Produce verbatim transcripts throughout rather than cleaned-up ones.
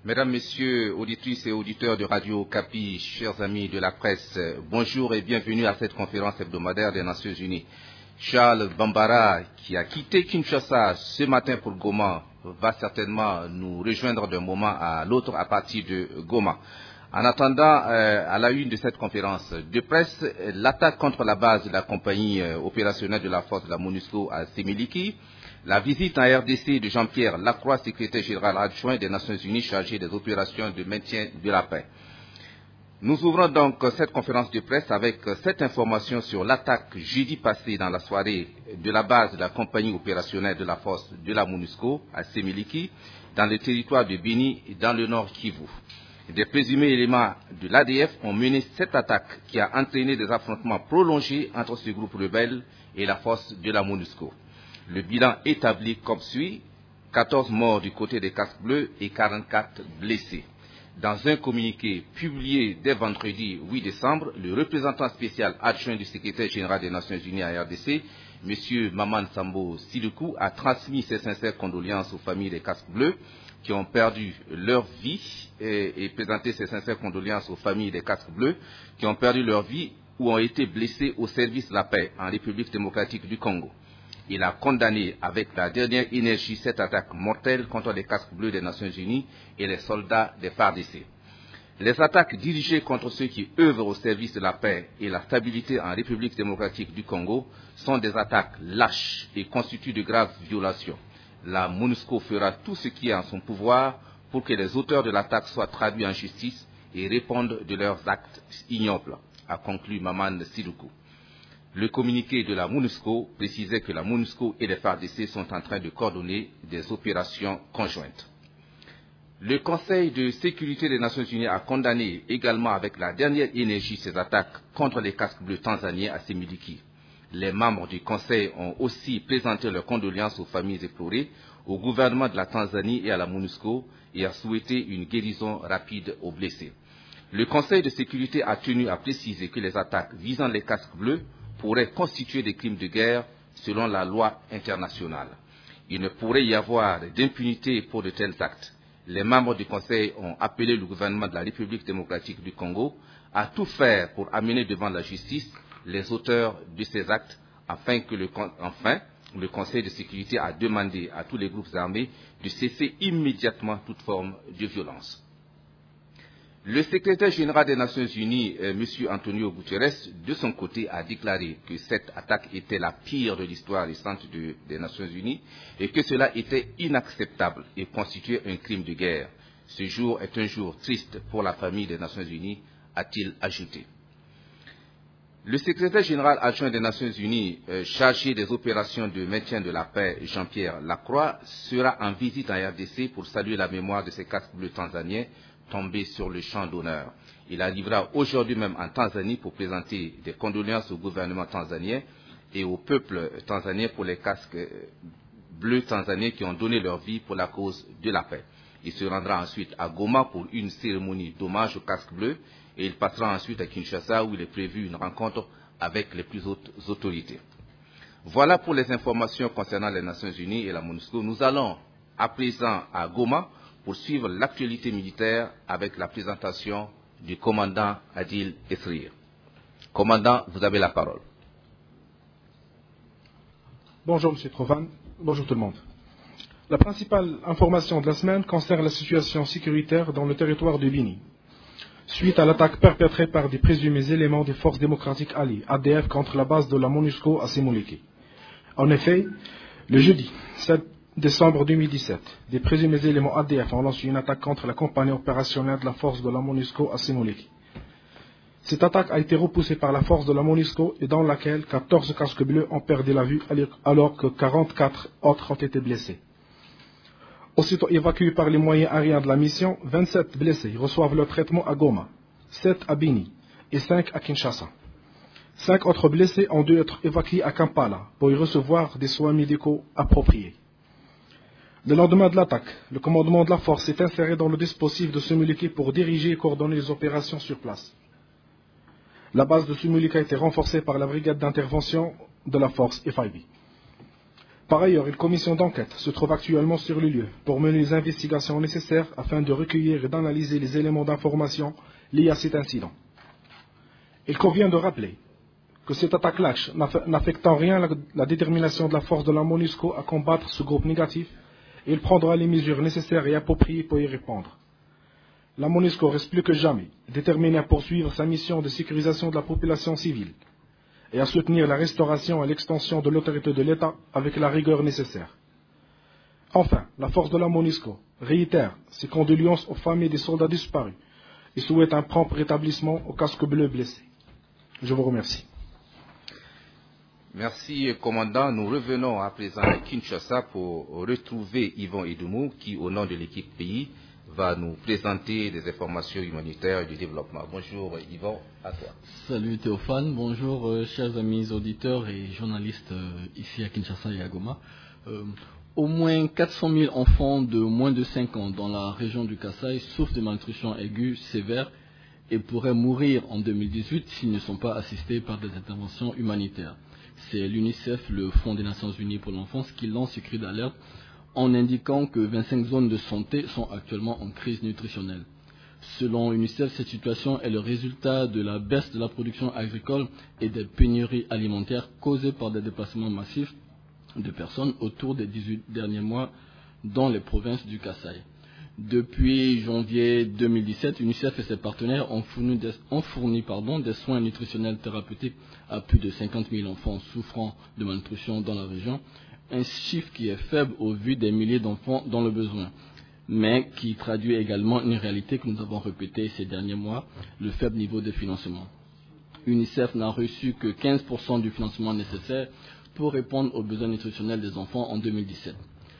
Mesdames, Messieurs, auditrices et auditeurs de Radio Okapi, chers amis de la presse, bonjour et bienvenue à cette conférence hebdomadaire des Nations Unies. Charles Bambara, qui a quitté Kinshasa ce matin pour Goma, va certainement nous rejoindre d'un moment à l'autre à partir de Goma. En attendant, euh, à la une de cette conférence de presse, l'attaque contre la base de la compagnie euh, opérationnelle de la force de la MONUSCO à Sémiliki, la visite en R D C de Jean-Pierre Lacroix, secrétaire général adjoint des Nations Unies chargé des opérations de maintien de la paix. Nous ouvrons donc cette conférence de presse avec cette information sur l'attaque jeudi passé dans la soirée de la base de la compagnie opérationnelle de la force de la MONUSCO à Sémiliki, dans le territoire de Beni, dans le nord Kivu. Des présumés éléments de l'A D F ont mené cette attaque qui a entraîné des affrontements prolongés entre ce groupe rebelle et la force de la MONUSCO. Le bilan établi comme suit, quatorze morts du côté des casques bleus et quarante-quatre blessés. Dans un communiqué publié dès vendredi huit décembre, le représentant spécial adjoint du secrétaire général des Nations Unies à R D C, M. Maman Sambo Sidoukou, a transmis ses sincères condoléances aux familles des casques bleus qui ont perdu leur vie et, et présenté ses sincères condoléances aux familles des casques bleus qui ont perdu leur vie ou ont été blessés au service de la paix en République démocratique du Congo. Il a condamné avec la dernière énergie cette attaque mortelle contre les casques bleus des Nations Unies et les soldats des F A R D C. Les attaques dirigées contre ceux qui œuvrent au service de la paix et la stabilité en République démocratique du Congo sont des attaques lâches et constituent de graves violations. La MONUSCO fera tout ce qui est en son pouvoir pour que les auteurs de l'attaque soient traduits en justice et répondent de leurs actes ignobles, a conclu Maman Sidoukou. Le communiqué de la MONUSCO précisait que la MONUSCO et les F A R D C sont en train de coordonner des opérations conjointes. Le Conseil de sécurité des Nations Unies a condamné également avec la dernière énergie ces attaques contre les casques bleus tanzaniens à Sémiliki. Les membres du Conseil ont aussi présenté leurs condoléances aux familles éplorées, au gouvernement de la Tanzanie et à la MONUSCO et a souhaité une guérison rapide aux blessés. Le Conseil de sécurité a tenu à préciser que les attaques visant les casques bleus pourraient constituer des crimes de guerre selon la loi internationale. Il ne pourrait y avoir d'impunité pour de tels actes. Les membres du Conseil ont appelé le gouvernement de la République démocratique du Congo à tout faire pour amener devant la justice les auteurs de ces actes, afin que le, enfin, le Conseil de sécurité a demandé à tous les groupes armés de cesser immédiatement toute forme de violence. Le secrétaire général des Nations Unies, euh, M. Antonio Guterres, de son côté, a déclaré que cette attaque était la pire de l'histoire récente de, des Nations Unies et que cela était inacceptable et constituait un crime de guerre. Ce jour est un jour triste pour la famille des Nations Unies, a-t-il ajouté. Le secrétaire général adjoint des Nations Unies, euh, chargé des opérations de maintien de la paix, Jean-Pierre Lacroix, sera en visite en R D C pour saluer la mémoire de ces casques bleus tanzaniens tombés sur le champ d'honneur. Il arrivera aujourd'hui même en Tanzanie pour présenter des condoléances au gouvernement tanzanien et au peuple tanzanien pour les casques bleus tanzaniens qui ont donné leur vie pour la cause de la paix. Il se rendra ensuite à Goma pour une cérémonie d'hommage aux casques bleus et il passera ensuite à Kinshasa où il est prévu une rencontre avec les plus hautes autorités. Voilà pour les informations concernant les Nations Unies et la MONUSCO. Nous allons à présent à Goma pour suivre l'actualité militaire avec la présentation du commandant Adil Esrir. Commandant, vous avez la parole. Bonjour M. Trovan, bonjour tout le monde. La principale information de la semaine concerne la situation sécuritaire dans le territoire de Beni, suite à l'attaque perpétrée par des présumés éléments des forces démocratiques alliées, A D F, contre la base de la MONUSCO à Sémiliki. En effet, le jeudi sept décembre deux mille dix-sept, des présumés éléments A D F ont lancé une attaque contre la compagnie opérationnelle de la force de la MONUSCO à Sémiliki. Cette attaque a été repoussée par la force de la MONUSCO et dans laquelle quatorze casques bleus ont perdu la vue alors que quarante-quatre autres ont été blessés. Aussitôt évacués par les moyens aériens de la mission, vingt-sept blessés reçoivent leur traitement à Goma, sept à Beni et cinq à Kinshasa. Cinq autres blessés ont dû être évacués à Kampala pour y recevoir des soins médicaux appropriés. Le lendemain de l'attaque, le commandement de la force s'est inséré dans le dispositif de Sémiliki pour diriger et coordonner les opérations sur place. La base de Sémiliki a été renforcée par la brigade d'intervention de la force F I B. Par ailleurs, une commission d'enquête se trouve actuellement sur le lieu pour mener les investigations nécessaires afin de recueillir et d'analyser les éléments d'information liés à cet incident. Il convient de rappeler que cette attaque lâche n'affecte en rien la, la détermination de la force de la MONUSCO à combattre ce groupe négatif, et il prendra les mesures nécessaires et appropriées pour y répondre. La MONUSCO reste plus que jamais déterminée à poursuivre sa mission de sécurisation de la population civile et à soutenir la restauration et l'extension de l'autorité de l'État avec la rigueur nécessaire. Enfin, la force de la MONUSCO réitère ses condoléances aux familles des soldats disparus et souhaite un prompt rétablissement aux casques bleus blessés. Je vous remercie. Merci, commandant. Nous revenons à présent à Kinshasa pour retrouver Yvon Edoumou qui, au nom de l'équipe pays, va nous présenter des informations humanitaires et du développement. Bonjour Yvon, à toi. Salut Théophane, bonjour euh, chers amis auditeurs et journalistes euh, ici à Kinshasa et à Goma. Euh, au moins quatre cent mille enfants de moins de cinq ans dans la région du Kasaï souffrent de malnutrition aiguë sévère et pourraient mourir en deux mille dix-huit s'ils ne sont pas assistés par des interventions humanitaires. C'est l'UNICEF, le Fonds des Nations Unies pour l'enfance, qui lance ce cri d'alerte en indiquant que vingt-cinq zones de santé sont actuellement en crise nutritionnelle. Selon l'UNICEF, cette situation est le résultat de la baisse de la production agricole et des pénuries alimentaires causées par des déplacements massifs de personnes autour des dix-huit derniers mois dans les provinces du Kasaï. Depuis janvier deux mille dix-sept, l'UNICEF et ses partenaires ont fourni, des, ont fourni pardon, des soins nutritionnels thérapeutiques à plus de cinquante mille enfants souffrant de malnutrition dans la région, un chiffre qui est faible au vu des milliers d'enfants dans le besoin, mais qui traduit également une réalité que nous avons répétée ces derniers mois, le faible niveau de financement. l'UNICEF n'a reçu que quinze pour cent du financement nécessaire pour répondre aux besoins nutritionnels des enfants en deux mille dix-sept.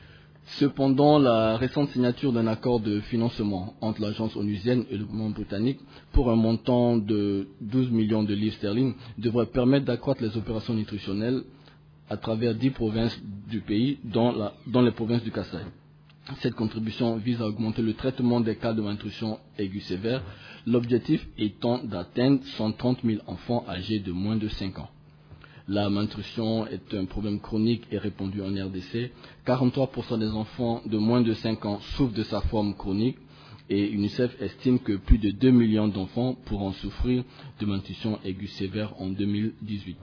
Cependant, la récente signature d'un accord de financement entre l'agence onusienne et le gouvernement britannique pour un montant de douze millions de livres sterling devrait permettre d'accroître les opérations nutritionnelles à travers dix provinces du pays, dont, la, dont les provinces du Kasaï. Cette contribution vise à augmenter le traitement des cas de malnutrition aiguë sévère, l'objectif étant d'atteindre cent trente mille enfants âgés de moins de cinq ans. La malnutrition est un problème chronique et répandu en R D C. quarante-trois pour cent des enfants de moins de cinq ans souffrent de sa forme chronique et l'UNICEF estime que plus de deux millions d'enfants pourront souffrir de malnutrition aiguë sévère en deux mille dix-huit.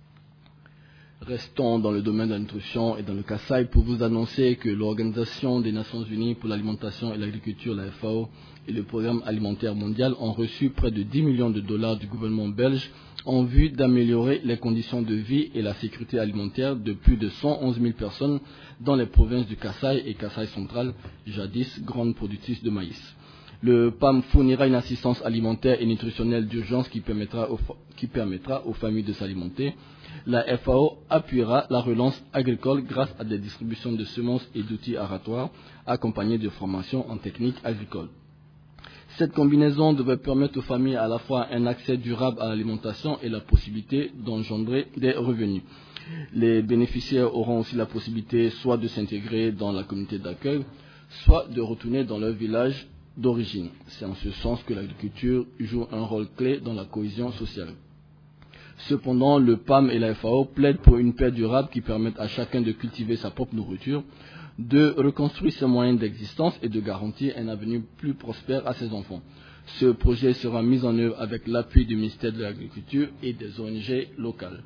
Restons dans le domaine de la nutrition et dans le Kasaï pour vous annoncer que l'Organisation des Nations Unies pour l'alimentation et l'agriculture, la F A O, et le Programme alimentaire mondial ont reçu près de dix millions de dollars du gouvernement belge en vue d'améliorer les conditions de vie et la sécurité alimentaire de plus de cent onze mille personnes dans les provinces du Kasaï et Kasaï central, jadis grandes productrices de maïs. Le P A M fournira une assistance alimentaire et nutritionnelle d'urgence qui permettra aux, qui permettra aux familles de s'alimenter. La F A O appuiera la relance agricole grâce à des distributions de semences et d'outils aratoires accompagnés de formations en technique agricole. Cette combinaison devrait permettre aux familles à la fois un accès durable à l'alimentation et la possibilité d'engendrer des revenus. Les bénéficiaires auront aussi la possibilité soit de s'intégrer dans la communauté d'accueil, soit de retourner dans leur village d'origine. C'est en ce sens que l'agriculture joue un rôle clé dans la cohésion sociale. Cependant, le P A M et la F A O plaident pour une paix durable qui permette à chacun de cultiver sa propre nourriture, de reconstruire ses moyens d'existence et de garantir un avenir plus prospère à ses enfants. Ce projet sera mis en œuvre avec l'appui du ministère de l'Agriculture et des O N G locales.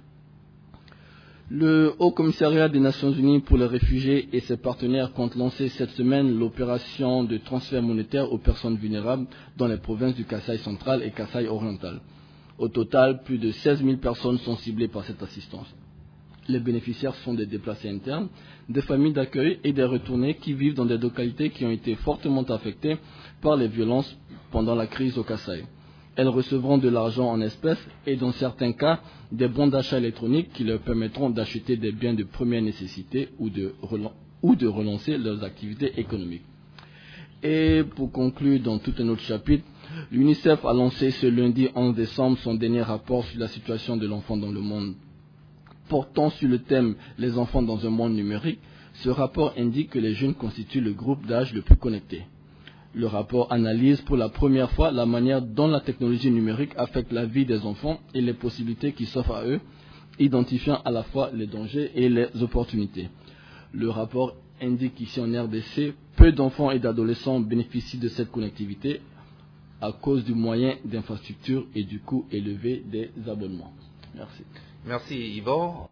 Le Haut Commissariat des Nations Unies pour les réfugiés et ses partenaires comptent lancer cette semaine l'opération de transfert monétaire aux personnes vulnérables dans les provinces du Kasaï central et Kasaï oriental. Au total, plus de seize mille personnes sont ciblées par cette assistance. Les bénéficiaires sont des déplacés internes, des familles d'accueil et des retournés qui vivent dans des localités qui ont été fortement affectées par les violences pendant la crise au Kasaï. Elles recevront de l'argent en espèces et dans certains cas, des bons d'achat électroniques qui leur permettront d'acheter des biens de première nécessité ou de, relan- ou de relancer leurs activités économiques. Et pour conclure dans tout un autre chapitre, l'UNICEF a lancé ce lundi onze décembre son dernier rapport sur la situation de l'enfant dans le monde. Portant sur le thème « Les enfants dans un monde numérique », ce rapport indique que les jeunes constituent le groupe d'âge le plus connecté. Le rapport analyse pour la première fois la manière dont la technologie numérique affecte la vie des enfants et les possibilités qui s'offrent à eux, identifiant à la fois les dangers et les opportunités. Le rapport indique qu'ici en R D C, peu d'enfants et d'adolescents bénéficient de cette connectivité à cause du moyen d'infrastructure et du coût élevé des abonnements. Merci. Merci Yvon.